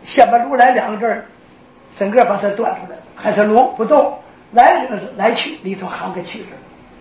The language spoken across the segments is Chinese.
先把如来两个字儿整个把它端出来，还是如不动，来这个是来去里头含个去字。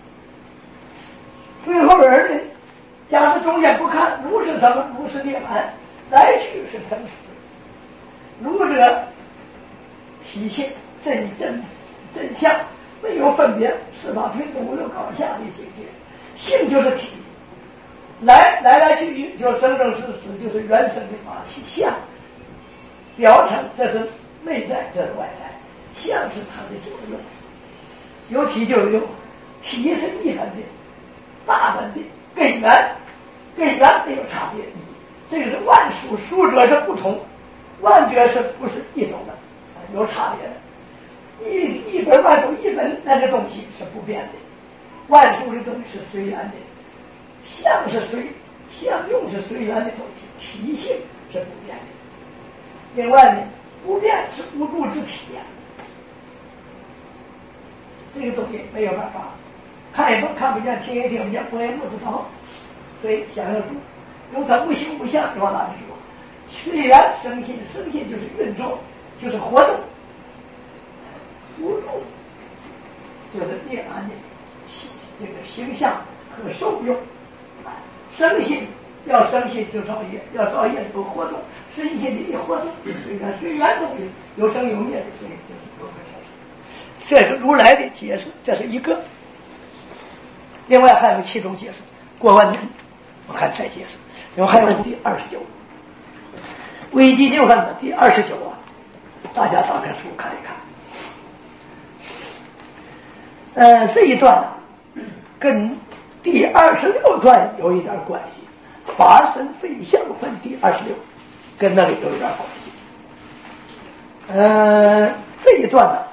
最后人呢，假使中间不看，如是什么？如是涅槃，来去是生死。如者体现真相，没有分别，四大平等无有高下的境界。性就是体，来去就生死，就是原生的法体相。表层这是内在，这是外在，相是它的作用。有体就有用，体是一本的、大本的根源，没有差别。这个是万数，数者是不同，万者是不是一种的，有差别的。一本万数一本那个东西是不变的，万数的东西是随缘的，相用是随缘的东西，体性是不变的。另外呢，不变是无助之体呀，这个东西没有办法看也看不见，听也听不见，我也不知道，所以想要住，用它无形无相往哪里说？随缘生信，生信就是运作，就是活动。无助就是涅槃的这个形象和受用。生信要生信就造业，要造业有活动，生信的一活动随缘东西有生有灭的，所以就是有个解释。这是如来的解释，这是一个。另外还有7种解释，过完年我看再解释。然后还有第29，维基经上的第29啊，大家打开书看一看。这一段跟第26段有一点关系，法身非相分第26跟那里有一点关系。这一段呢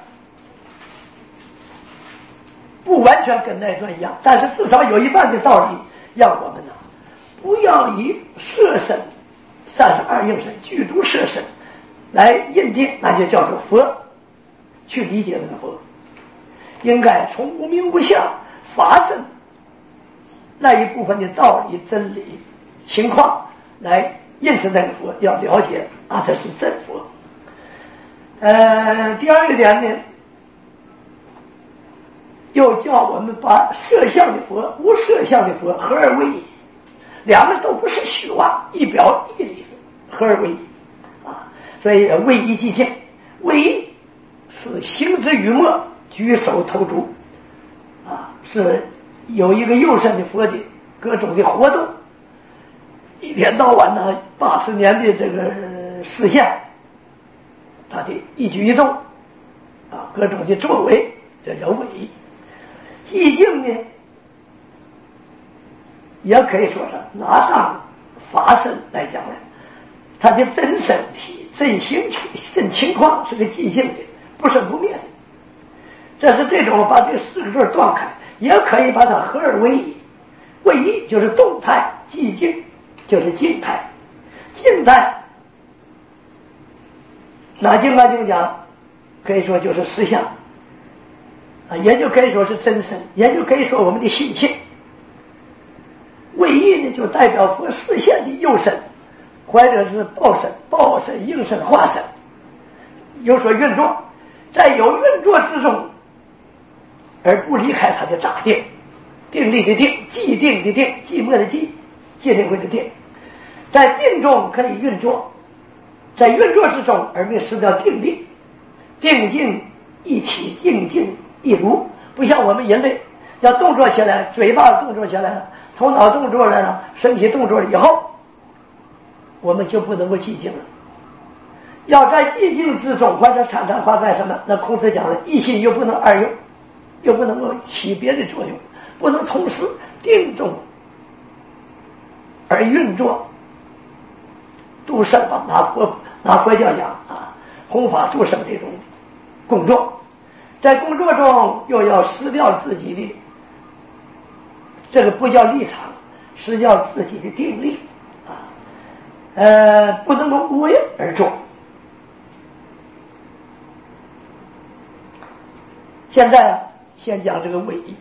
不完全跟那一段一样，但是至少有一半的道理让我们呢不要以色身32应身具足色身来认定那就叫做佛，去理解那个佛，应该从无名无相法身那一部分的道理真理情况来认识那个佛，要了解啊，这是真佛。第二个点呢，又叫我们把色相的佛无色相的佛合而为一，两个都不是虚妄，一表一里合而为一啊，所以为一即见，为一是行之于末，举手投足啊，是有一个右身的佛的各种的活动，一天到晚呢80年的这个实现，他的一举一动啊，各种的作为，这叫为一。寂静呢也可以说是拿上法身来讲呢，他的真身体真行真情况是个寂静的，不生不灭的。这是这种把这4个字断开，也可以把它合而为一。为一就是动态，寂静就是静态。静态拿经来讲，可以说就是实相啊，也就可以说是真身，也就可以说我们的心性。为一呢，就代表佛实现的右身，或者是报身、应身、化身，有所运作，在有运作之中，而不离开它的大定，定力的定，寂定的定，寂寞的寂，戒定慧的定，在定中可以运作，在运作之中而没失掉定力，定静一体，静静一如，不像我们人类要动作起来，嘴巴动作起来了，头脑动作来了，身体动作了以后，我们就不能够寂静了。要在寂静之中，或者常常发在什么？那孔子讲的一心又不能二用，又不能够起别的作用，不能同时定中而运作。度生吧，拿佛教讲啊，弘法度生这种工作，在工作中又要失掉自己的这个不叫立场，失掉自己的定力啊，不能够无为而作。现在先讲这个为一。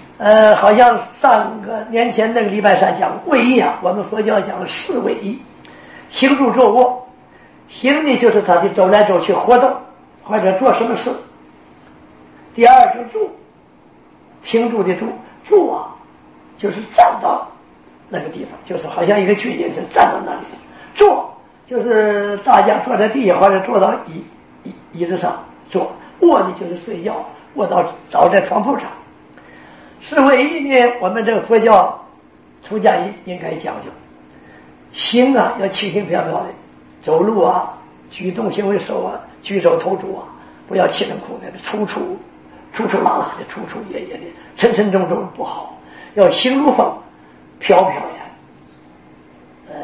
好像上个年前那个礼拜三讲为一啊，我们佛教讲4为一， 行住坐卧，行呢就是他的走来走去活动或者做什么事。第二就住，停住的住，住啊就是站到那个地方，就是好像一个军人是站到那里。坐就是大家坐在地下或者坐到椅子上坐，卧呢就是睡觉，卧到倒在床铺上。是唯一呢，我们这个佛教出家人应该讲究，行啊要轻轻飘飘的，走路啊举动行为手啊举手投足啊不要气冷酷的，粗拉拉的，粗野的，沉沉重重不好，要行如风，飘飘然，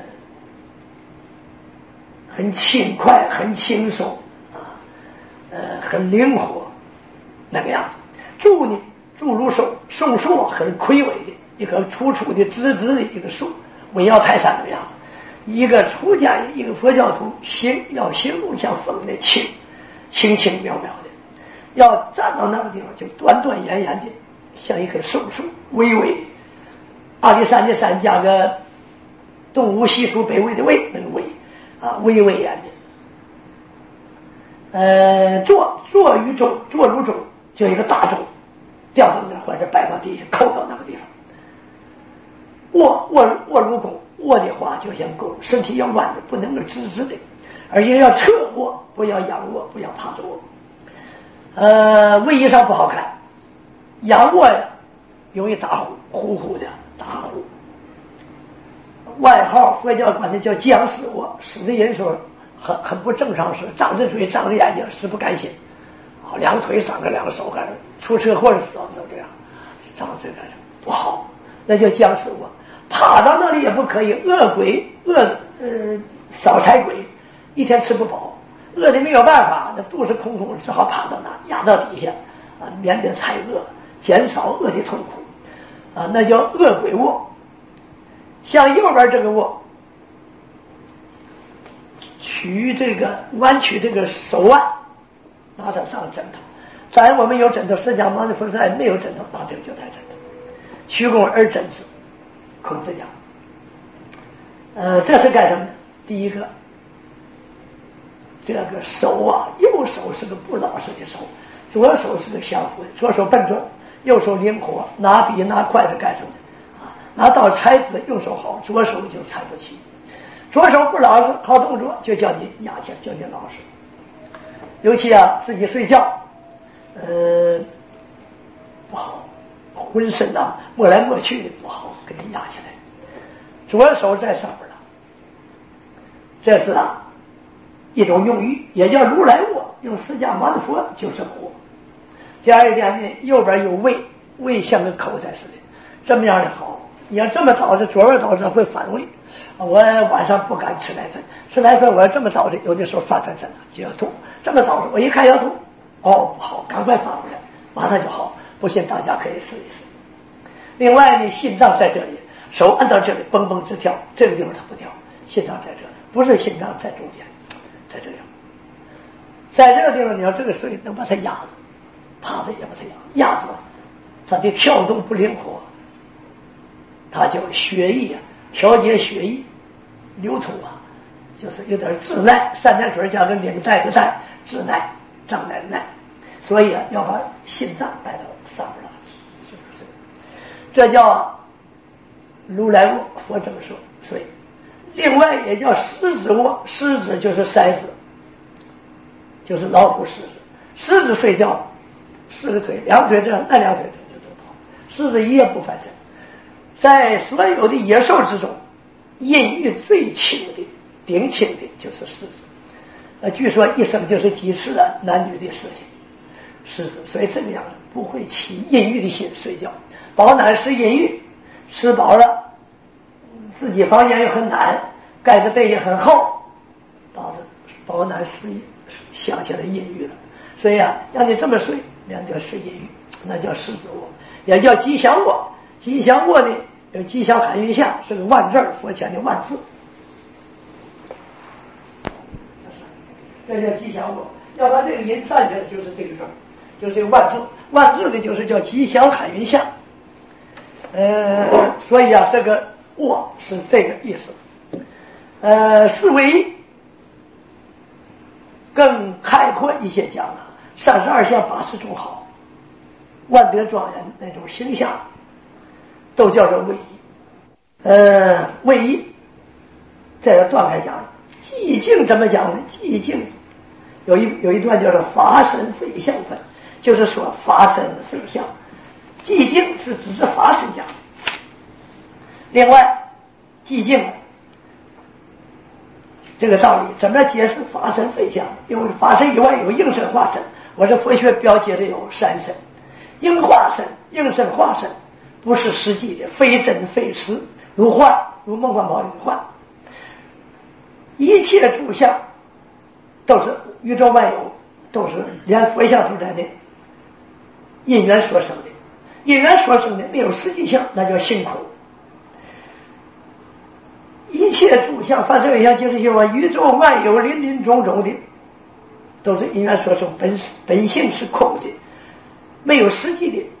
很轻快，很轻松啊，很灵活那个样子。住呢，住如松树，很魁伟的一棵粗的直的一个树，围绕泰山那样。一个出家人，一个佛教徒要行动像风的轻渺渺的，要站到那个地方就端严的，像一棵松树，巍巍。阿里山的山加个东吴西蜀北魏的魏，那个魏啊，巍然的。坐于中，坐如钟，就一个大钟吊到那或者摆到地下，扣到那个地方。卧如弓，卧的话就像弓，身体要弯的，不能够直的，而且要侧卧，不要仰卧，不要趴着卧。位移上不好看，仰卧呀容易打呼的打呼。外号佛教管它叫僵尸卧，死的人说很不正常，是张着嘴张着眼睛，死不甘心，两个腿张着，两个手干着，出车祸死都这样，张着嘴干着不好，那叫僵尸卧。趴到那里也不可以，少财鬼，一天吃不饱，饿的没有办法，那肚子空空，只好趴到那压到底下啊，免得太饿，减少饿的痛苦啊，那叫饿鬼卧。像右边这个卧，弯曲这个手腕，拿着上枕头。咱我们有枕头，释迦牟尼佛在没有枕头，拿这个就带枕头。虚空而枕之，孔子讲。这是干什么呢？第一个，这个手啊，右手是个不老实的手，左手是个相符的，左手笨重，右手灵活，拿笔拿筷子干什么的？拿刀裁字，右手好，左手就裁不起。左手不老实，好动作就叫你牙签，叫你老实。尤其啊，自己睡觉，不好，浑身啊摸来摸去的不好，给你压起来。左手在上边了，这是一种用语，也叫如来卧，用释迦牟尼佛就这么卧。第二一点呢，右边有胃像个口袋似的，这么样的好。你要这么倒着，左边倒着会反胃。我晚上不敢吃奶粉，我要这么倒着，有的时候翻身就要吐。这么倒着，我一看要吐，不好，赶快翻回来，马上就好。不信大家可以试一试。另外呢，心脏在这里，手按到这里，蹦蹦直跳，这个地方它不跳，心脏在这里，不是心脏在中间，在这里。在这个地方，你要这个水能把它压着，趴着也把它压着，它的跳动不灵活。它叫血液调节血液流通就是有点滞耐，三点水加个领带的带，滞耐胀耐的耐，所以要把心脏带到上边来，是不是？这叫如来卧，佛这么说。所以另外也叫狮子卧，狮子就是筛子，就是老虎狮子。狮子睡觉四个腿，两腿这样，那两腿就跑，狮子一夜不翻身。在所有的野兽之中，阴郁最轻的顶轻的就是狮子。据说一生就是几次男女的事情，狮子所以这个样不会起阴郁的心睡觉。饱暖是阴郁，吃饱了自己房间又很暖，盖着被也很厚，饱暖是想起来阴郁了。所以让你这么睡，那叫是阴郁，那叫狮子卧，也叫吉祥卧。吉祥卧呢，有吉祥含韵相，是个万字，佛前的万字，这叫吉祥卧。要把这个音站起来，就是这个字，就是这个万字。万字的就是叫吉祥含韵相。所以这个卧是这个意思。 思维更开阔一些讲了，32相80种好，万德庄严那种形象都叫做位移。位移这个断开讲，寂静怎么讲呢？寂静有一段叫做法身非相分，就是说法身非相，寂静是只是法身讲。另外寂静这个道理怎么解释法身非相？因为法身以外有应身化身，我这佛学标记的有3身，应化身、应身化身不是实际的，非真非实，如幻，如梦幻泡影幻。一切诸相都是宇宙万有，都是连佛像都在内，因缘所生的，因缘所生的没有实际性，那叫性空。一切诸相，反正相就是说宇宙万有林林种种的都是因缘所生，本性是空的，没有实际的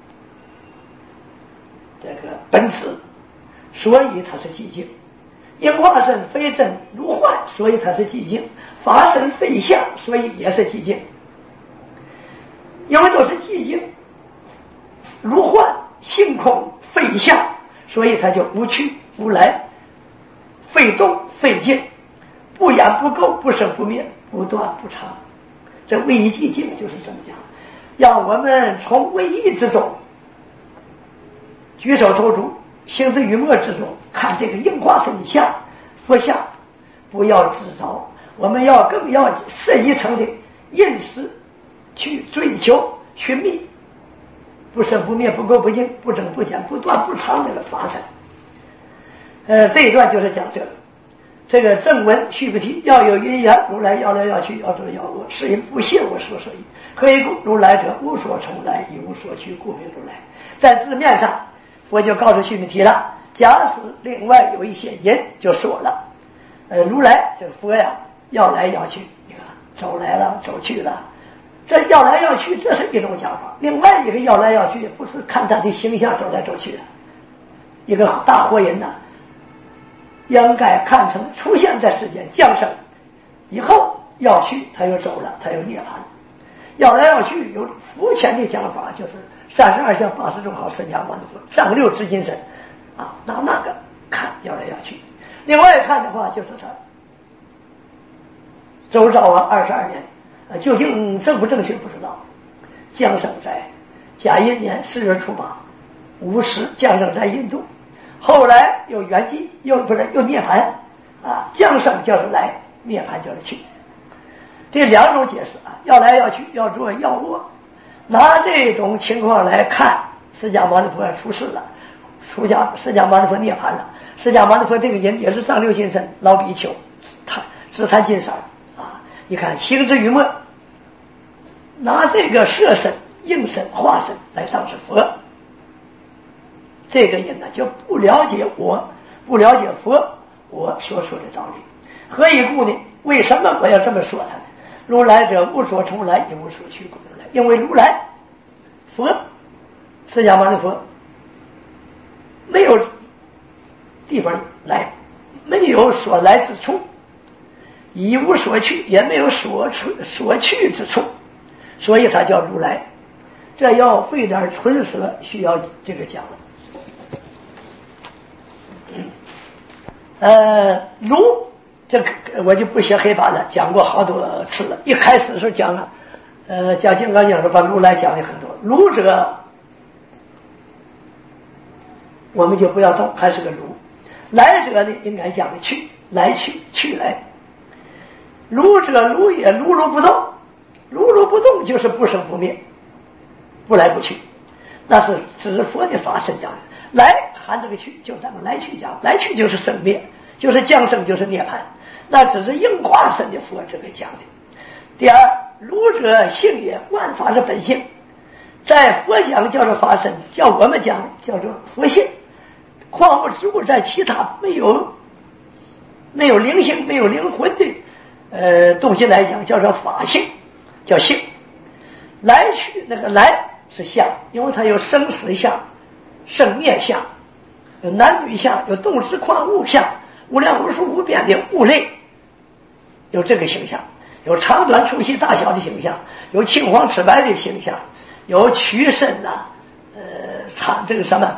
这个本质，所以它是寂静。应化身非真如幻，所以它是寂静。法身非相，所以也是寂静。因为都是寂静，如幻性空非相，所以它就无去无来，非动非静，不言不垢，不生不灭，不断不长。这唯一寂静就是这么讲，让我们从唯一之中举手投足行之于墨之中看这个应化身的相佛像，不要自招，我们更要深一层的认识去追求寻觅不生不灭不垢不净不增不减不断不长那个法身。这一段就是讲这个正文须菩提，要有因缘，如来要来要去，要得要恶，是因不信我所说意。何以故？如来者无所从来，亦无所去，故名如来。在字面上佛就告诉须菩提了，假使另外有一些因就说了，如来这个佛呀要来要去，你看走来了走去了，这要来要去这是一种讲法。另外一个要来要去不是看他的形象走来走去的，一个大活人呢应该看成出现在世间降生以后要去，他又走了，他又涅槃。要来要去有肤浅的讲法，就是32相80种好，释迦牟尼佛上六知金身啊，拿那个看要来要去。另外看的话就是他周昭王22年，究竟正不正确不知道，降生在甲寅年4月初8，午时降生在印度，后来又圆寂，又涅槃啊，降生叫做来，涅槃叫做去。这两种解释啊，要来要去，要做要恶。拿这种情况来看，释迦牟尼佛出世了，释迦牟尼佛涅槃了。释迦牟尼佛这个人也是上六金身老比丘，他只谈金色啊。你看行之于末，拿这个摄身、应身、化身来当是佛，这个人呢就不了解我，不了解佛我所说的道理。何以故呢？为什么我要这么说他呢？如来者无所从来，亦无所去，故如来。因为如来佛释迦牟尼佛没有地方来，没有所来之处，亦无所去，也没有所去之处，所以他叫如来。这要费点唇舌，需要这个讲了。如这个我就不写黑板了，讲过好多次了。一开始的时候讲了，讲金刚经时把如来讲的很多。如者我们就不要动，还是个如。来者呢，应该讲的去，来去去来。如者如也，如不动，如不动就是不生不灭，不来不去，那是只是佛的法身讲的。来含这个去，就咱们来去讲，来去就是生灭，就是降生，就是涅槃，那只是应化身的佛这个讲的。第二，如者性也，万法是本性，在佛讲叫做法身，叫我们讲叫做佛性。矿物植物在其他没有灵性、没有灵魂的东西来讲叫做法性，叫性。来去那个来是相，因为它有生死相、生灭相，有男女相，有动植矿物相， 无量无数无边的物类，有这个形象，有长短粗细大小的形象，有青黄赤白的形象，有曲深呐，这个什么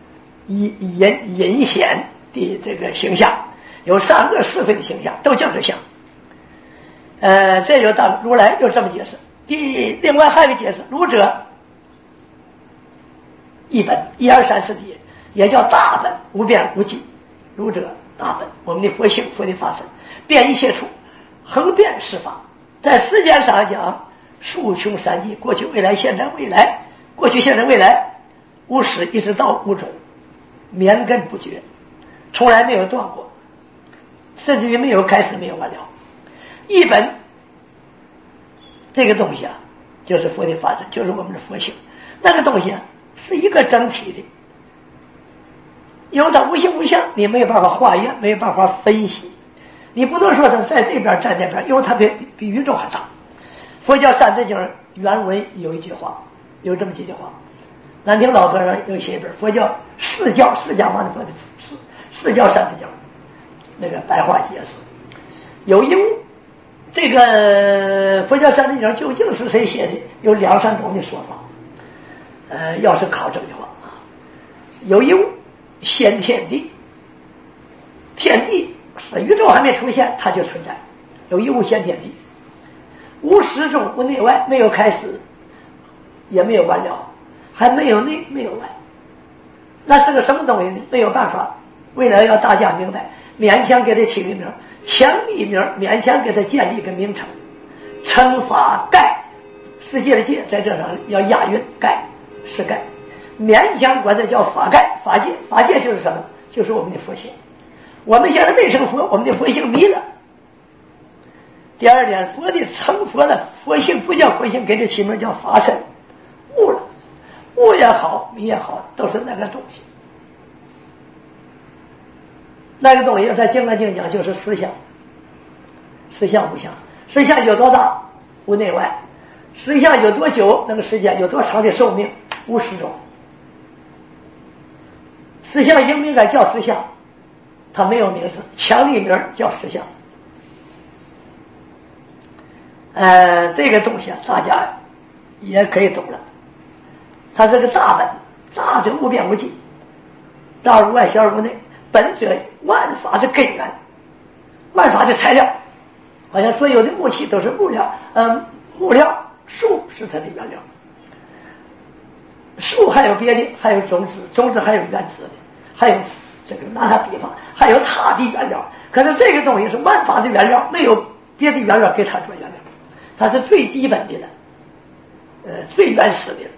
隐显的这个形象，有善恶是非的形象，都叫做相。这就到如来就这么解释。另外还有一个解释，儒者一本一二三四谛，也叫大本，无边无际。儒者大本，我们的佛性佛的法身，遍一切处，横遍十法。在时间上讲，数穷三际，过去未来现在未来，过去现在未来，无始一直到无终，绵亘不绝，从来没有断过，甚至于没有开始没有完了。一本这个东西啊，就是佛的法身，就是我们的佛性。那个东西啊，是一个整体的，因为它无形无相，你没有办法化验，没有办法分析。你不能说它在这边在那边，因为它比宇宙还大。佛教三字经原文有一句话，有这么几句话。南听老和尚有写一本佛教释迦牟尼佛的释教三字经，那个白话解释。有一物，这个佛教三字经究竟是谁写的？有两三种的说法。要是考证的话，有一物先天地，天地是宇宙还没出现，它就存在。有一物先天地，无始终无内外，没有开始，也没有完了，还没有内没有外。那是个什么东西呢？没有办法，为了要大家明白，勉强给他起个名，强立名，勉强给他建立一个名称。称法盖，世界的界在这上要押韵，盖是盖，勉强管它叫法盖，法界。法界就是什么？就是我们的佛性。我们现在没成佛，我们的佛性迷了。第二点，佛的成佛了，佛性不叫佛性，给这起名叫法身，悟了。悟也好，迷也好，都是那个东西。那个东西在《金刚经》讲就是实相，实相无相，实相有多大无内外，实相有多久，那个时间有多长的寿命无始终。实相应不应该叫实相？它没有名字，强立名叫实相。这个东西啊，大家也可以懂了。它是个大本，大者无边无际，大而无外，小而无内。本者万法的根源，万法的材料，好像所有的木器都是木料，木料树是它的原料，树还有别的，还有种子，种子还有原子的，还有这个拿它比方，还有它的原料。可是这个东西是万法的原料，没有别的原料给它做原料，它是最基本的了，最原始的了。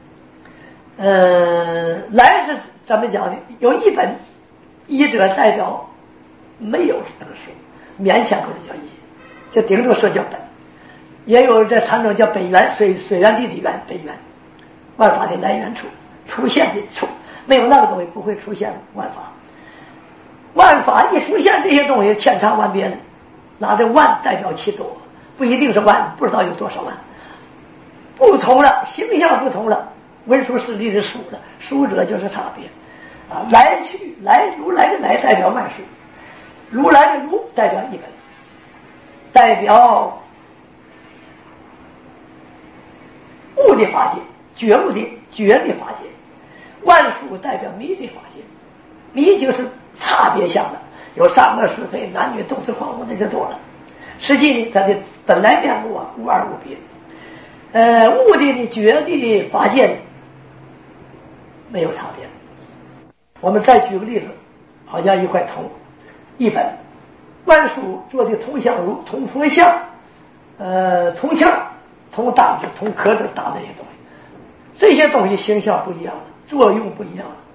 来是怎么讲呢？有一本，一者代表没有那个数，勉强不是叫一，就顶多说叫本。也有这禅宗叫本源，水源地的源，本源，万法的来源处，出现的处，没有那个东西不会出现万法。万法一出现，这些东西千差万别的，拿着万代表其多，不一定是万，不知道有多少万，不同了，形象不同了。文殊师利的殊了，殊者就是差别啊。来去来，如来的来代表万殊，如来的如代表一本，代表悟的法界，觉悟的觉的法界。万殊代表迷的法界，迷就是差别相的，有善恶是非，男女动词狂妄，那就多了。实际呢，它的本来面目啊，无二无别。悟的呢，觉的法界呢，没有差别。我们再举个例子，好像一块铜，一本万殊做的铜像如铜佛像，铜枪、铜胆子、铜壳子打那些东西，这些东西形象不一样了，作用不一样了。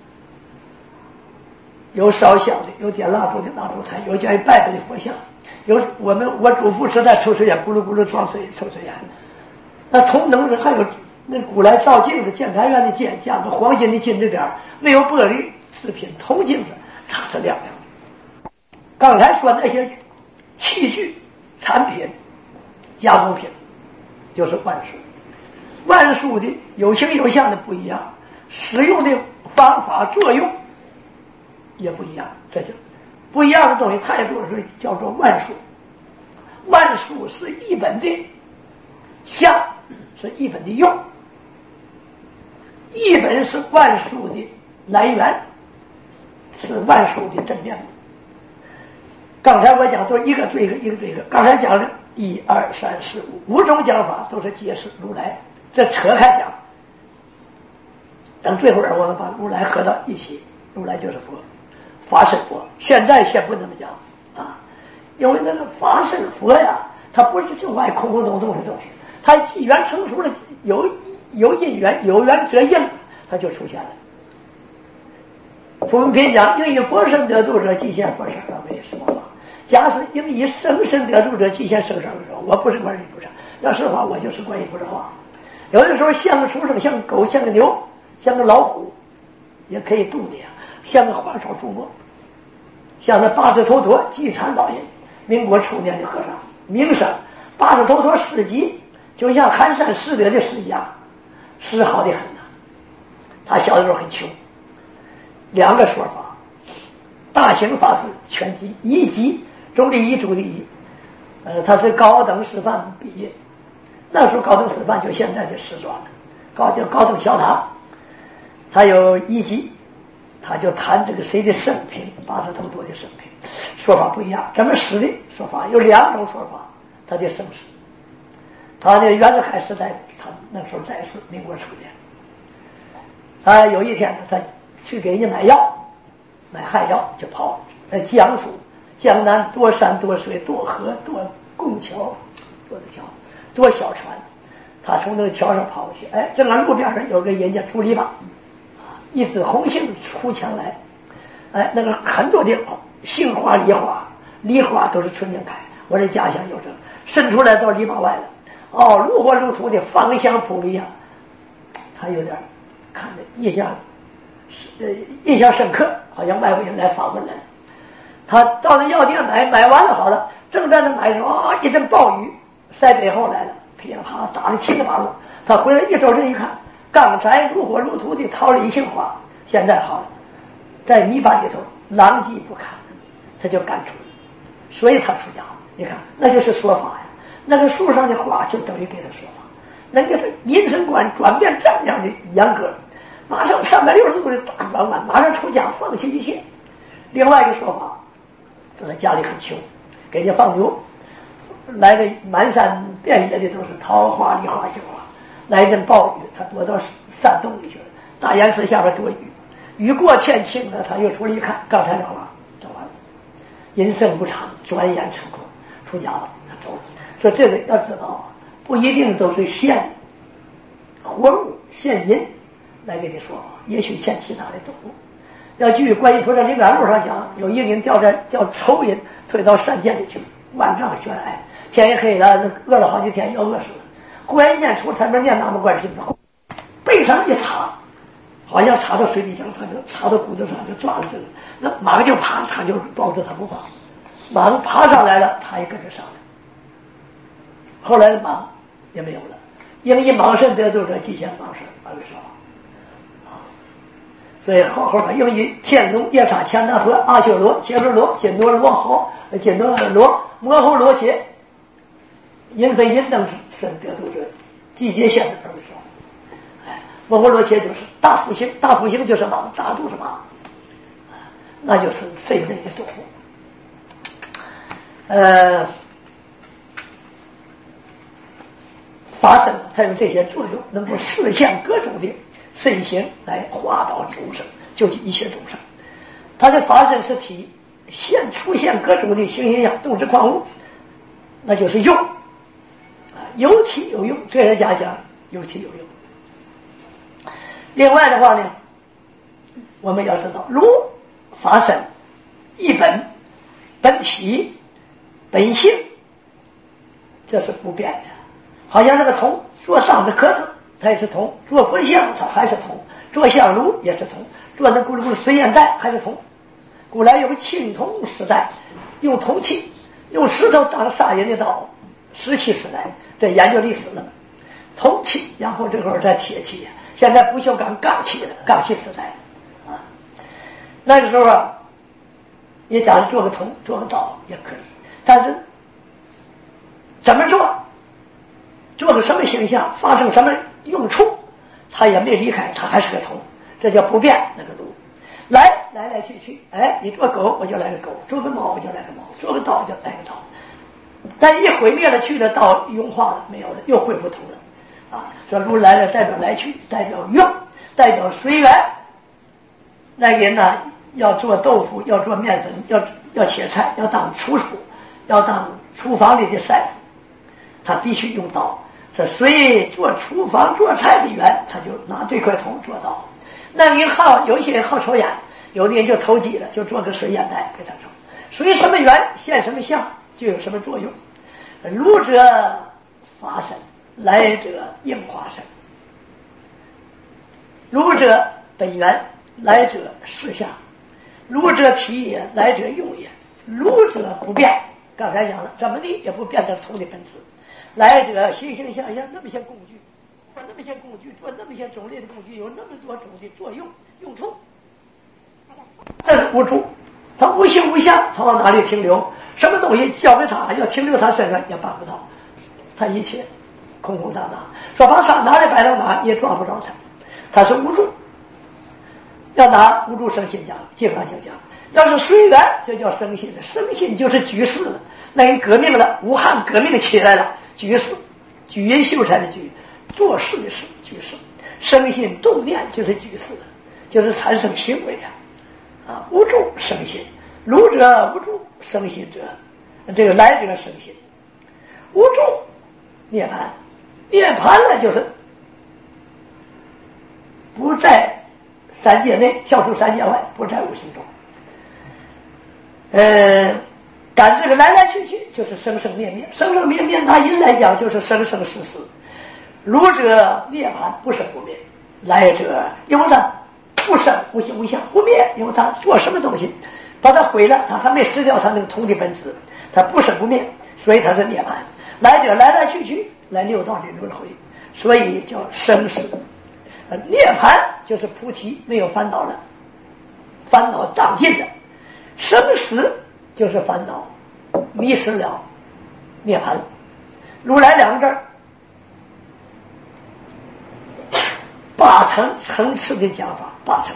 有烧香的，有点蜡烛的蜡烛台，有叫人拜拜的佛像，有我祖父时代抽水烟，咕噜咕噜装水抽水烟。那铜能人还有那古来照镜子，建禅院的剑加个黄金的金字边，没有玻璃制品，铜镜子擦着亮亮的。刚才说那些器具、产品、加工品，就是万殊。万殊的有形有相的不一样，使用的方法作用也不一样，这就不一样的东西太多，所以叫做万数。万数是一本的相，是一本的用，一本是万数的来源，是万数的真面目。刚才我讲都一个对一个，一个对一个。刚才讲了1、2、3、4、5种讲法，都是解释如来，这扯开讲。等最后我们把如来合到一起，如来就是佛，法身佛。现在先不那么讲啊，因为那个法身佛呀，它不是就爱空空洞洞的东西，它机缘成熟了，有因缘，有缘则应，它就出现了。佛品讲，应以佛身得度者，即现佛身而为说法。假使应以生身得度者，即现生身而说。我不是观音菩萨，要是话我就是观音菩萨话。有的时候像个畜生，像个狗，像个牛，像个老虎，也可以度的呀。像个花草树木，像那八字头陀济禅老人，民国初年的和尚，名声八字头陀诗集，就像寒山拾得的诗一样，诗好的很呐。他小的时候很穷，两个说法：大行法师全集一集，中的一，中的一。他是高等师范毕业，那时候高等师范就现在的师专了，高等校堂。他有一集，他就谈这个谁的生平，八字头陀的生平，说法不一样。怎么死的说法有两种说法，他的生死。他的袁世凯时代，他那时候在世，民国初年。他有一天他去给人家买药，买害药，就跑江苏江南多山多水多河多拱桥，多的桥多小船，他从那个桥上跑过去，正好路边上有个人家竹篱笆，一只红杏出墙来，那个很多的杏花梨花，梨花都是春天开，我的家乡有这个，伸出来到篱笆外了，如火如荼的芳香扑鼻啊，他有点看着印象深刻，好像外国人来访问来了。他到了药店买完了好了，正在那买的时候一阵暴雨塞北后来了，噼里啪啦打得七里八落。他回来一走这一看，刚才如火如荼的桃李杏花，现在好了，在泥巴里头狼藉不堪，他就赶出了。所以他出家，你看那就是说法呀。那个树上的花就等于给他说法，那个人生观转变这样的严格，马上360度的大转弯，马上出家放弃一切。另外一个说法，他家里很穷，给人放牛，来的满山遍野的都是桃花梨花杏花，来一阵暴雨，他躲到山洞里去了，大岩石下边躲雨，雨过天晴了，他又出来一看，刚才的花走完了，人生不长，转眼成空，出家了，他走了。说这个要知道，不一定都是现活物现因来给你说法，也许现其他的动物。要据观音菩萨灵感路上讲，有一个人叫仇人推到山涧里去，万丈悬崖，天一黑了，饿了好几天，要饿死了。忽然间出城门念南无观世音，背上一插，好像插到水底下，他就插到骨头上，就抓了这个，那马上就爬，他就抱着他不爬，马上爬上来了，他也跟着上来。后来的马也没有了，应以莽身得度者，即现莽身而说。所以好好把应以天龙夜叉乾达婆阿修罗羯罗罗紧罗罗侯紧罗罗摩吼罗伽因非因等身得度者，季节现的而说。摩吼罗伽就是大福星，大福星就是马，大肚子马，那就是这一类的动物。法身它有这些作用，能够实现各种的身形来化导众生，救济一切众生。它的法身是体出现各种的形形象动之矿物，那就是用，有体有用。哲学家讲有体有用。另外的话呢，我们要知道如法身一本本体本性，这是不变的。好像那个铜做上子壳子它也是铜，做佛像它还是铜，做香炉也是铜，做那咕噜咕噜水烟袋还是铜。古来有个青铜时代，用铜器，用石头当杀人的刀，石器时代，这研究历史了。铜器，然后这会儿在铁器，现在不锈钢钢器了，钢器时代啊。那个时候你假如做个铜，做个道也可以，但是怎么做，做个什么形象，发生什么用处，它也没离开，它还是个铜，这叫不变那个炉。来去，哎，你做狗我就来个狗，做个猫我就来个猫，做个刀就来个刀。但一毁灭了去了，刀融化了没有了，又恢复铜了啊。说炉来了代表来去，代表用，代表随缘。那个人呢，要做豆腐，要做面粉，要切菜，要当厨师，要当厨房里的师傅，他必须用刀。这随做厨房做菜的缘，他就拿这块铜做刀。那你有一些人好抽烟，有的人就投机了，就做个水烟袋给他抽。随什么缘现什么相，就有什么作用。炉者法身，来者应化身。炉者本源，来者事相。炉者体也，来者用也。炉者不变，刚才讲了，怎么地也不变成铜的本质。来者形形象象，那么些工具，做那么些工具，做那么些种类的工具，有那么多种的作用用处。这是无助，他无形无相，他往哪里停留？什么东西交给他，要停留他身上也办不到，他一切空空荡荡。说把啥拿来摆到哪也抓不着他，他是无助。要拿无助生心讲，金刚经讲，要是随缘就叫生心了，生心就是举世了。那人革命了，武汉革命起来了，举世，举人秀才的举，做事的事，举世，生心动念就是举世了，就是产生行为啊，无助生心，炉者无助生心者，这个来者生心，无助涅槃，涅槃呢就是不在三界内，跳出三界外，不在无形中。赶这个来去就是生生灭灭，生生灭灭，拿人来讲就是生生死死。炉者涅槃不生不灭，来者因为它不生无形无相，不灭因为它做什么东西把它毁了，它还没失掉它那个铜的本质，它不生不灭，所以它是涅槃。来者来去，来六道的轮回，所以叫生死。涅槃就是菩提，没有烦恼了，烦恼障尽了。生死就是烦恼迷失了，涅槃。如来两个字儿八层次的讲法，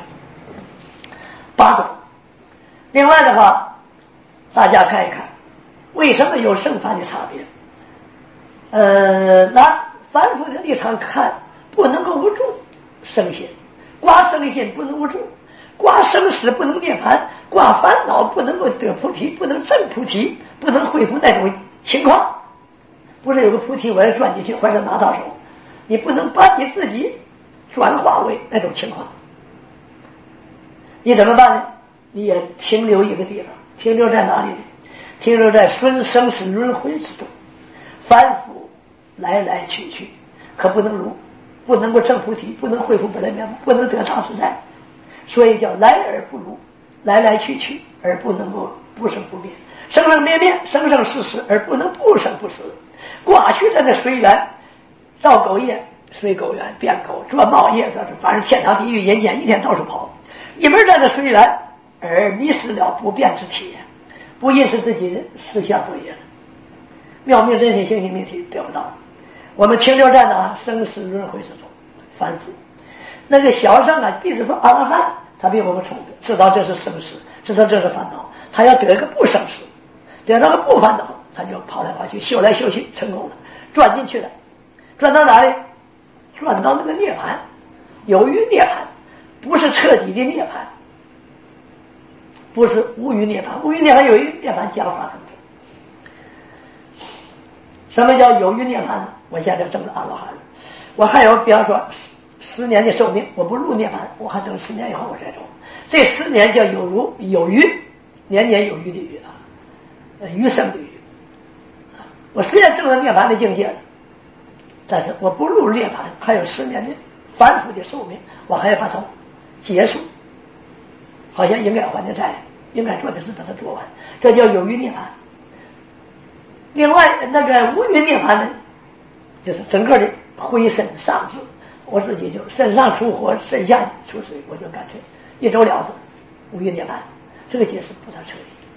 八种。另外的话，大家看一看为什么有圣凡的差别。拿凡夫的立场看，不能够无助生心，挂生心不能无助，挂生死不能涅槃，挂烦恼不能够得菩提，不能证菩提，不能恢复那种情况。不是有个菩提我要钻进去或者拿到手，你不能把你自己转化为那种情况，你怎么办呢？你也停留一个地方，停留在哪里呢？停留在生死轮回之中，反复来去，可不能如，不能够证菩提，不能恢复本来面目，不能得大自在，所以叫来而不如，来去而不能够不生不灭，生生灭灭，生生死死而不能不生不死。过去的那随缘造狗业，随狗缘变狗，做猫业，反正天堂地狱人间一天到处跑，一门在那随缘而迷失了不变之体，不认识自己的思想作业了，妙命真心性命体得不到。我们停留在哪？生死轮回之中反复。那个小圣啊，必须说阿拉汉，他比我们聪明，知道这是生死，知道这是烦恼，他要得个不生死，得到个不烦恼，他就跑来跑去，修来修去，成功了，转进去了。转到哪里？转到那个涅槃，有余涅槃，不是彻底的涅槃，不是无余涅槃。无余涅槃有余涅槃讲法很多。什么叫有余涅槃呢？我现在证了阿罗汉了，我还有比方说10年的寿命，我不入涅槃，我还等10年以后我再走。这10年叫有余，年年有余的余啊，余生的余。我虽然证了涅槃的境界了，但是我不入涅槃，还有10年的反复的寿命，我还要把它结束，好像应该还的债，应该做的事把它做完，这叫有余涅槃。另外那个无余涅槃呢，就是整个的浑身上至，我自己就身上出火，身下出水，我就干脆一走了之，无余涅槃。这个解释不太彻底。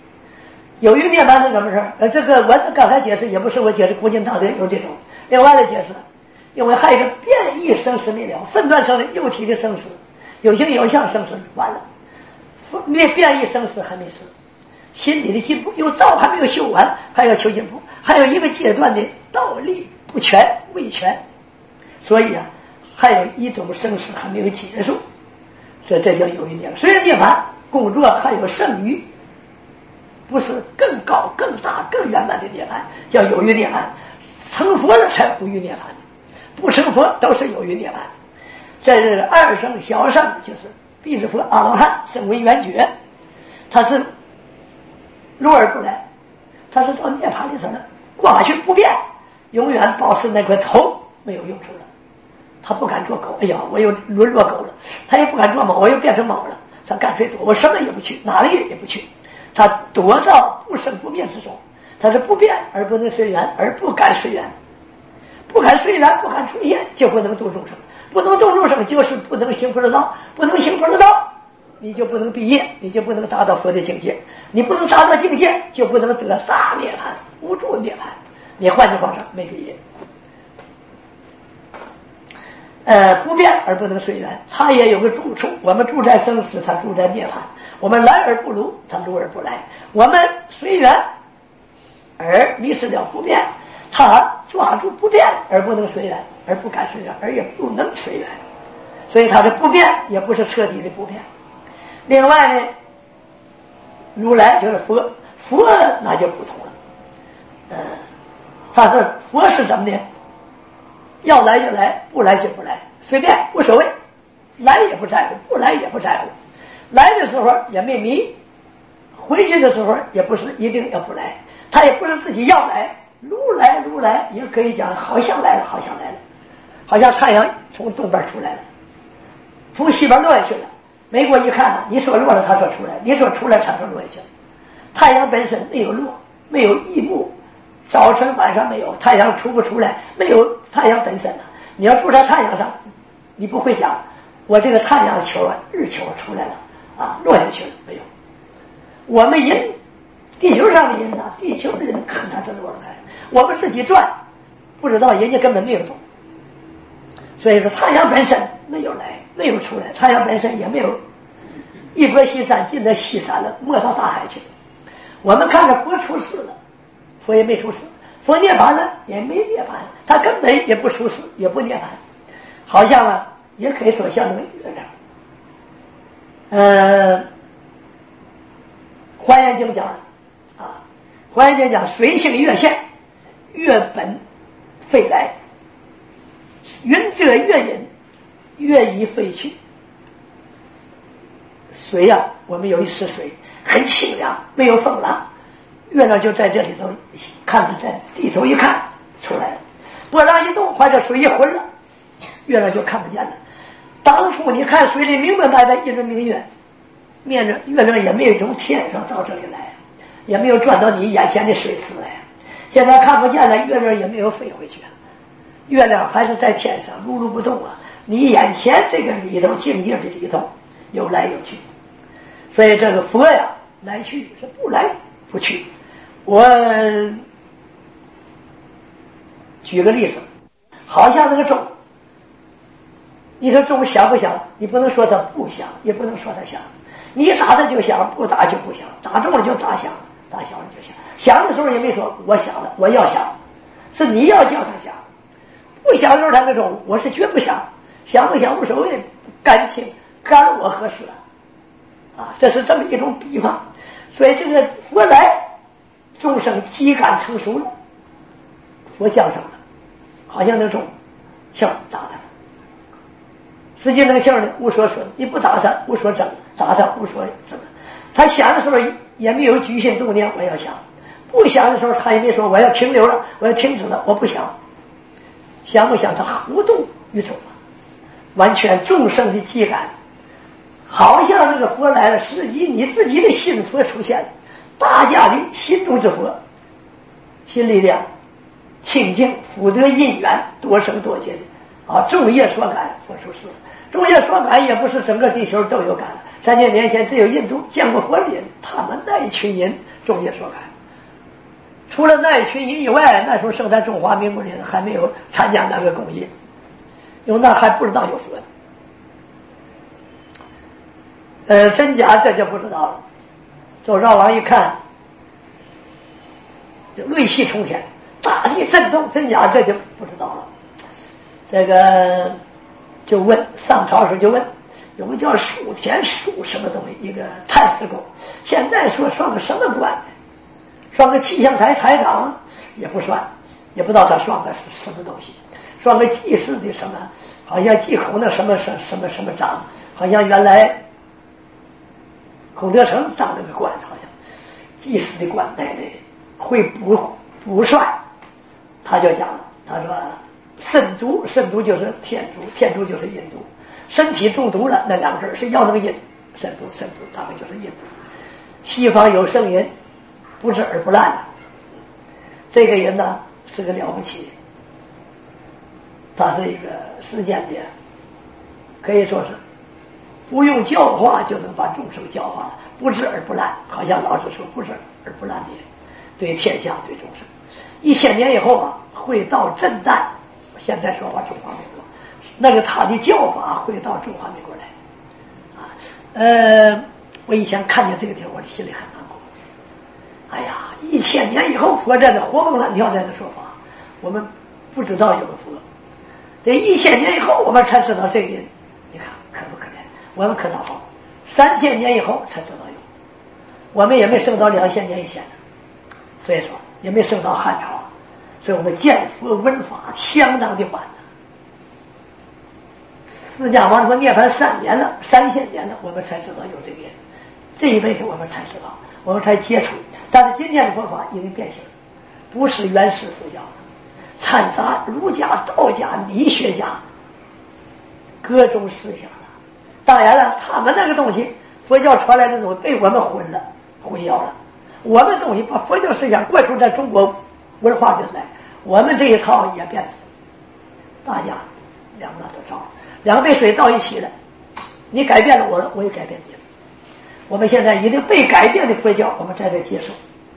有余涅槃是怎么事？这个我刚才解释也不是我解释，古今大德有这种另外的解释，因为还有一个变异生死未了，分段生死，有体的生死，有形有相生死完了，变异生死还没死，心理的进步有道还没有修完，还要求进步，还有一个阶段的道力不全未全，所以啊，还有一种生死还没有结束，这叫有余涅槃。虽然涅槃工作还有剩余，不是更高更大更圆满的涅槃，叫有余涅槃。成佛了才无余涅槃，不成佛都是有余涅槃。这是二圣小圣，就是必是佛阿罗汉身为圆觉，他是入而不来，他是到涅槃的时候挂去不变，永远保持那块头没有用处了。他不敢做狗，哎呀，我又沦落狗了；他也不敢做猫，我又变成猫了。他干脆躲，我什么也不去，哪里也不去。他躲到不生不灭之中，他是不变而不能随缘，而不敢随缘，不敢随缘，不敢出现，就不能度众生，不能度众生就是不能行佛的道，不能行佛的道，你就不能毕业，你就不能达到佛的境界，你不能达到境界，就不能得大涅槃、无住涅槃。你换句话说，没毕业。不变而不能随缘，它也有个住处。我们住在生死，它住在涅槃；我们来而不如，它如而不来。我们随缘而迷失了不变，它抓住不变而不能随缘，而不敢随缘，而也不能随缘。所以它是不变，也不是彻底的不变。另外呢，如来就是佛，佛那就不同了。他是佛是怎么的？要来就来，不来就不来，随便无所谓，来也不在乎，不来也不在乎。来的时候也没迷，回去的时候也不是一定要不来，他也不是自己要来，如来也可以讲好像来了，好像来了，好像太阳从东边出来了，从西边落下去了。美国一看，你说落了，他说出来；你说出来，他说落下去了。太阳本身没有落，没有异幕。早晨晚上没有太阳出不出来，没有太阳本身了。你要住在太阳上，你不会讲我这个太阳球日球出来了啊，落下去了没有？我们人地球上的人呢，地球的人看它这落开，我们自己转不知道，人家根本没有动。所以说太阳本身没有来，没有出来，太阳本身也没有一波西山进到西山了，没到大海去了。我们看着佛出世了，佛也没出世，佛涅槃了也没涅槃，他根本也不出世，也不涅槃，好像啊，也可以说像那个月亮。华严经讲啊，华严经讲水性月现，月本废来，云遮月隐，月已废去。水啊，我们有一池水，很清凉，没有风浪。月亮就在这里头看着，在地头一看出来了，波浪一动，或者水一浑了，月亮就看不见了。当初你看水里明明白白一轮明月，面着月亮也没有从天上到这里来，也没有转到你眼前的水池来，现在看不见了，月亮也没有飞回去，月亮还是在天上如如不动啊。你眼前这个里头境界的里头有来有去，所以这个佛呀来去是不来不去。我举个例子，好像这个钟，你说钟响不响？你不能说它不响，也不能说它响。你打它就响，不打就不响，打中了就打响，打响了就响。响的时候也没说我响了，我要响，是你要叫它响。不响的时候它那种我是绝不响，响不响无所谓，感情干我何事啊？这是这么一种比方。所以这个佛来，众生机感成熟了，佛降生了，好像那种枪打他，实际那个枪呢无所损，你不打他无所整，打他无所整。他想的时候也没有居心动念我要想，不想的时候他也没说我要停留了，我要停止了，我不想。想不想他无动于衷，完全众生的机感，好像那个佛来了，实际你自己的心佛出现了，大家的心中之佛，心力量清净，福德因缘多生多劫的啊！众业所感，佛出世。众业所感也不是整个地球都有感， 3000年前只有印度见过佛的人，他们那一群人众业所感。除了那一群人以外，那时候生在中华民国人还没有参加那个工业，因为那还不知道有佛。真假这就不知道了。周少王一看，就锐气冲天，大地震动，真假这就不知道了。这个就问上朝时就问，有个叫数田数什么东西，一个太史公，现在说算个什么官呢？算个气象台台长也不算，也不知道他算个是什么东西，算个祭祀的什么，好像祭孔的什么长，好像原来孔德成当那个官，好像祭祀的官，会补帅，他就讲了，他说肾毒就是天竺就是印度，身体中毒了那两个字是要那个印，肾毒大概就是印度。西方有圣人不治而不烂的，这个人呢是个了不起的，他是一个实践的，可以说是不用教化就能把众生教化了，不治而不烂，好像老师说不治而不烂的人，对天下对众生，1000年以后啊会到震旦，现在说话中华民国，那个他的教法会到中华民国来啊。我以前看见这个地方，我的心里很难过。哎呀，1000年以后佛在这活蹦乱跳在这说法，我们不知道有个佛，这1000年以后我们才知道这个人，你看可不可怜？我们可倒好，3000年以后才知道有，我们也没生到2000年以前的，所以说也没生到汉朝，所以我们见佛闻法相当的晚了。释迦王说涅槃3年了，3000年了，我们才知道有这个人，这一辈子我们才知道，我们才接触。但是今天的佛法已经变形，不是原始佛教，掺杂儒家、道家、理学家各种思想了。当然了，他们那个东西，佛教传来的东西被我们混淆了。我们东西把佛教思想灌输在中国文化进来，我们这一套也变质，大家两个都糟，两杯水倒一起了，你改变了我，我也改变你了。我们现在已经被改变的佛教，我们在这接受，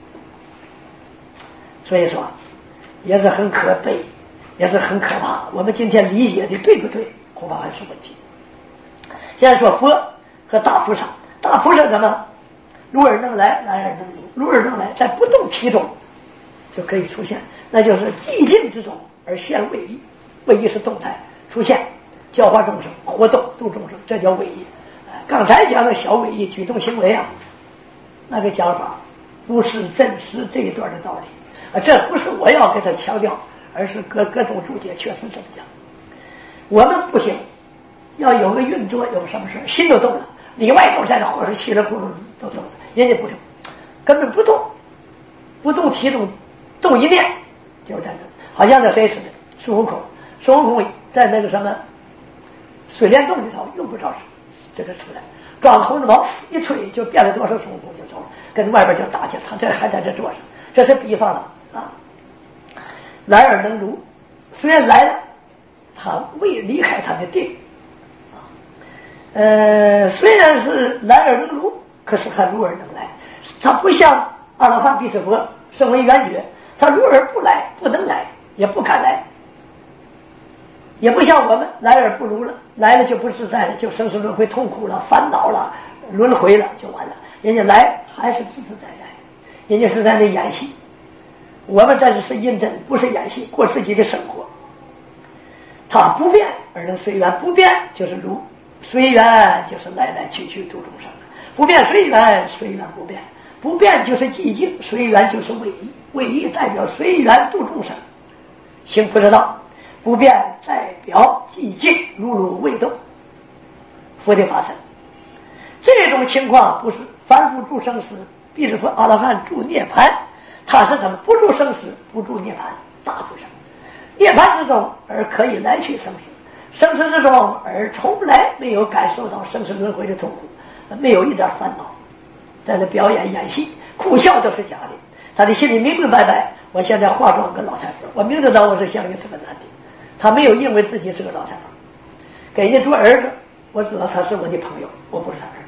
所以说也是很可悲，也是很可怕。我们今天理解的对不对，恐怕还是问题。现在说佛和大菩萨，大菩萨什么？入而能来，来而能入。入而能来，在不动体中就可以出现，那就是寂静之中而现位移。位移是动态出现，教化众生，活动度众生，这叫位移。刚才讲的小位移举动行为啊，那个讲法不是真实这一段的道理啊，这不是我要给他强调，而是各种注解确实这么讲。我们不行，要有个运作，有什么事心都动了，里外都在那或者稀里糊涂都动了，人家不动，根本不动，不动体动一念就在那，好像那谁似的，孙悟空在那个什么水帘洞里头用不着这个出来，装猴子毛一吹就变了多少，孙悟空就走了，跟外边就打起来，他这还在这坐上，这是比方了啊。来而能入，虽然来了，他未离开他的定啊。虽然是来而能入，可是他入而能来，他不像阿罗汉、辟支佛声闻缘觉，他入而不来，不能来，也不敢来。也不像我们来而不如了，来了就不自在了，就生死轮回痛苦了，烦恼了，轮回了就完了。人家来还是自自在在，人家是在那演戏，我们在这是印证，不是演戏，过自己的生活。他不变而能随缘，不变就是如，随缘就是来来去去度众生，不变随缘，随缘不变，不变就是寂静，随缘就是位移，位移代表随缘度众生，行菩萨道。不变代表寂静，如如未动，佛的法身。这种情况不是凡夫住生死，必是说阿罗汉住涅槃，他是怎么不住生死，不住涅槃，大菩萨。涅槃之中而可以来去生死，生死之中而从来没有感受到生死轮回的痛苦，没有一点烦恼，在那表演演戏，哭笑都是假的。他的心里明明白白，我现在化妆跟老太婆，我明知道我是相应是个男的。他没有认为自己是个老太婆，给人家做儿子，我知道他是我的朋友，我不是他儿子。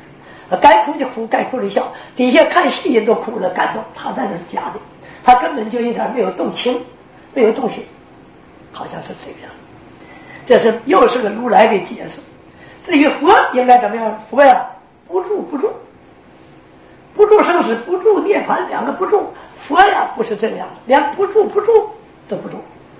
该哭就哭，该哭就笑。底下看戏人都哭了感动，他在那是假的，他根本就一点没有动情，没有动心，好像是这样。这是又是个如来的解释。至于佛应该怎么样？佛呀，不住生死，不住涅槃，两个不住。佛呀不是这样，连不住都不住。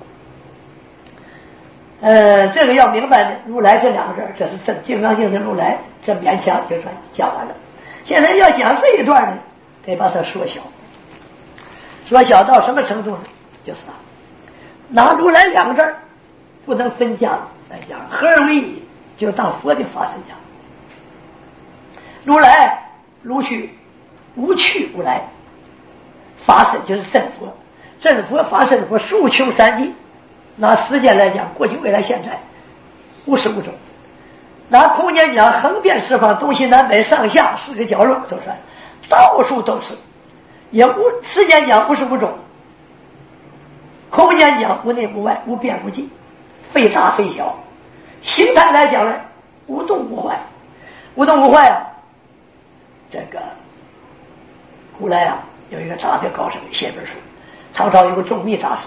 这个要明白的，如来这两个字，这是这金刚经的如来，这勉强就算讲完了。现在要讲这一段呢，得把它缩小，缩小到什么程度呢？就是拿如来两个字不能分家来讲，合而为一，就当佛的法身讲。如来如虚无去无来，法身就是真佛，真佛法身佛数穷三际。拿时间来讲，过去未来现在无始无终。拿空间讲，横遍十方，东西南北上下四个角落都算，到处都是。也无时间讲无始无终，空间讲无内无外，无边无际，非大非小。形态来讲呢，无动无坏。无动无坏啊，这个后来啊有一个大的高僧写本书，唐朝有个仲密大师，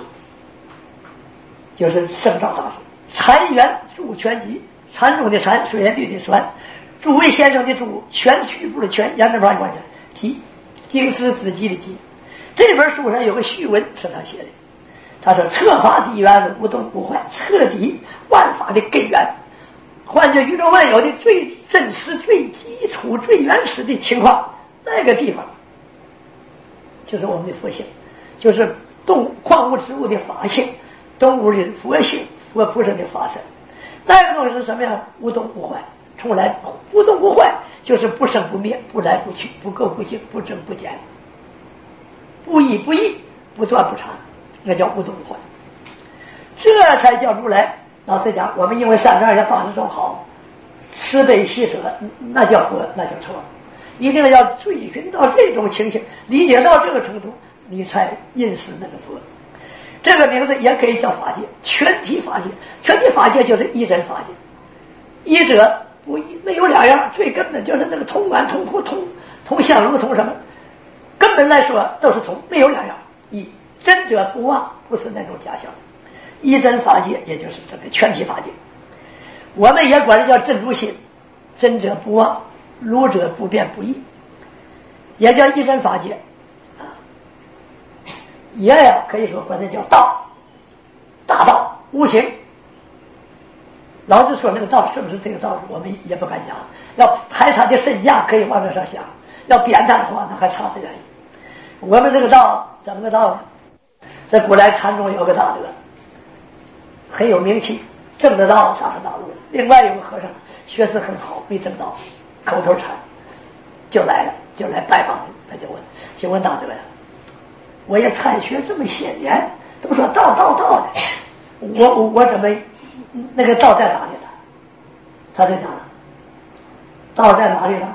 就是圣照大师，禅源注全集，禅中的禅，水源地的酸，诸位先生的诸，全曲部的全，言字旁完全集，经师子集的集。这本书上有个序文是他写的，他说彻法底源无动无坏，彻底万法的根源，换作宇宙万有的最真实、最基础、最原始的情况，那个地方就是我们的佛性，就是矿物植物的法性，动物的佛性，佛菩萨的法身。那个东西是什么样？无动无坏，从来无动无坏，就是不生不灭，不来不去，不垢不净，不增不减，不依不异，不断不长，那叫无动无坏。这才叫如来。老实讲，我们因为3280种好，慈悲喜舍，那叫佛，那叫错。一定要追寻到这种情形，理解到这个程度，你才认识那个佛。这个名字也可以叫法界，全体法界。全体法界就是一真法界，一者不一，没有两样，最根本就是那个通观通乎通相如通什么，根本来说都是通，没有两样。一真者不妄，不是那种假象。一真法界也就是这个全体法界，我们也管它叫真如心，真者不妄，如者不变不异，也叫一真法界啊。也可以说管它叫道，大道无形。老子说那个道是不是这个道，我们也不敢讲，要抬他的身价可以往那上想，要贬他的话那还差得远。我们这个道怎么个道呢？在古来禅中有个大德很有名气，证得道上大陆。另外有个和尚学识很好，没证道，口头禅，就来拜访他，就问，请问大德呀，我也参学这么些年，都说道的，我怎么那个道在哪里了？他就讲了，道在哪里了？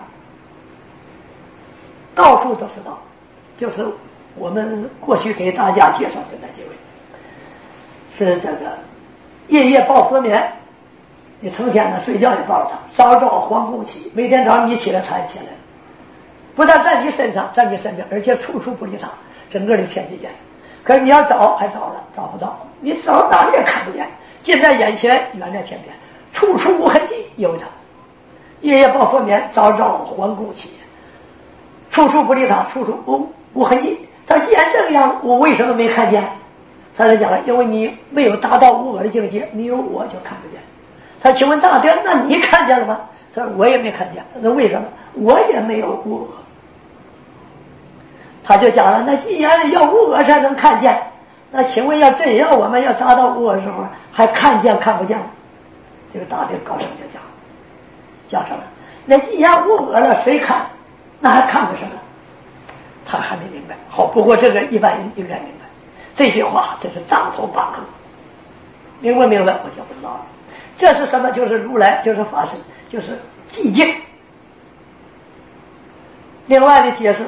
到处都是道，就是我们过去给大家介绍的那几位，是这个夜夜抱佛眠，你成天呢睡觉也抱着他，朝朝皇宫起，每天早上你起来他也起来，不但在你身上，在你身边，而且处处不离他，整个的天地间。可是你要找还找了，找不到，你找哪里也看不见，近在眼前，远在天边，处处无痕迹，有他。夜夜抱佛眠，朝朝皇宫起，处处不离他，处处无痕迹。他既然这个样子，我为什么没看见？他就讲了，因为你没有达到无我的境界，你有我就看不见。他请问大德，那你看见了吗？他说我也没看见。那为什么？我也没有无我。他就讲了，那既然要无我才能看见，那请问要真要我们要达到无我的时候，还看见看不见？这个大德高僧就讲什么？那既然无我了，谁看？那还看个什么？他还没明白。好，不过这个一般人应该明白。这句话这是当头棒喝，明不明白我就不知道了。这是什么？就是如来，就是法身，就是寂静。另外的解释，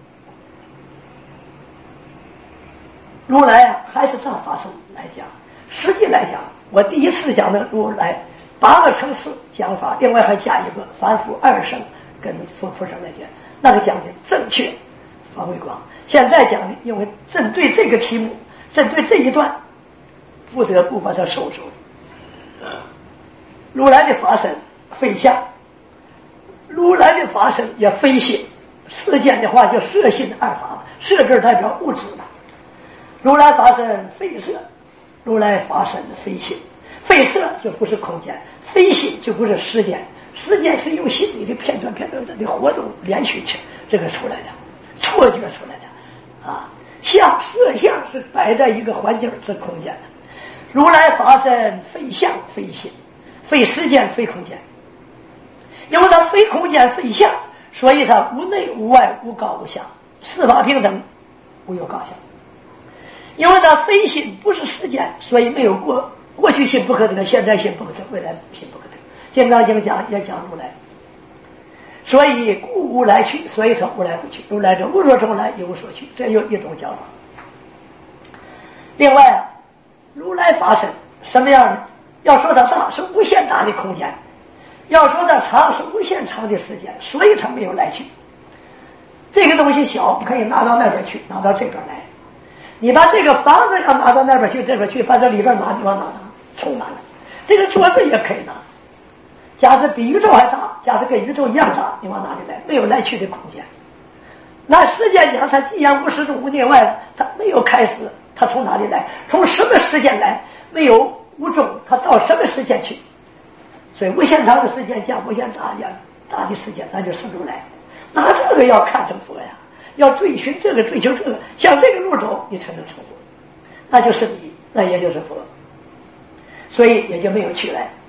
如来啊，还是照法身来讲。实际来讲，我第一次讲的如来8个层次讲法，另外还加一个凡夫2生跟佛菩萨来讲，那个讲的正确，方为广。现在讲的，因为针对这个题目，针对这一段，不得不把它收收。如来的法身非相，如来的法身也非性。世间的话叫色性二法，色字代表物质了。如来法身非色，如来法身非性，非色就不是空间，非性就不是时间。时间是由心理的片段的活动连续起这个出来的，错觉出来的啊。相色相是摆在一个环境是空间的，如来法身非相非性，非时间非空间，因为它非空间非相，所以它无内无外无高无下，四法平等，无有高下。因为它非心不是时间，所以没有过去心不可得，现在心不可得，未来心不可得。金刚经讲也讲如来，所以故无来去，所以说无来不去。如来者无所从来，也无所去，这有一种讲法。另外如来法身什么样的？要说它大是无限大的空间，要说它长是无限长的时间，所以它没有来去。这个东西小可以拿到那边去，拿到这边来。你把这个房子要拿到那边去，这边去，把这里边拿地方拿充满了。这个桌子也可以拿，假设比宇宙还大，假设跟宇宙一样大，你往哪里来？没有来去的空间。那时间讲，它既然无始终无内外了，它没有开始，它从哪里来？从什么时间来？没有无终，它到什么时间去？所以无限长的时间加无限大的时间，那就是如来。拿这个要看成佛呀，要追寻这个，追求这个，向这个路走，你才能成佛。那就是你，那也就是佛。所以也就没有去来。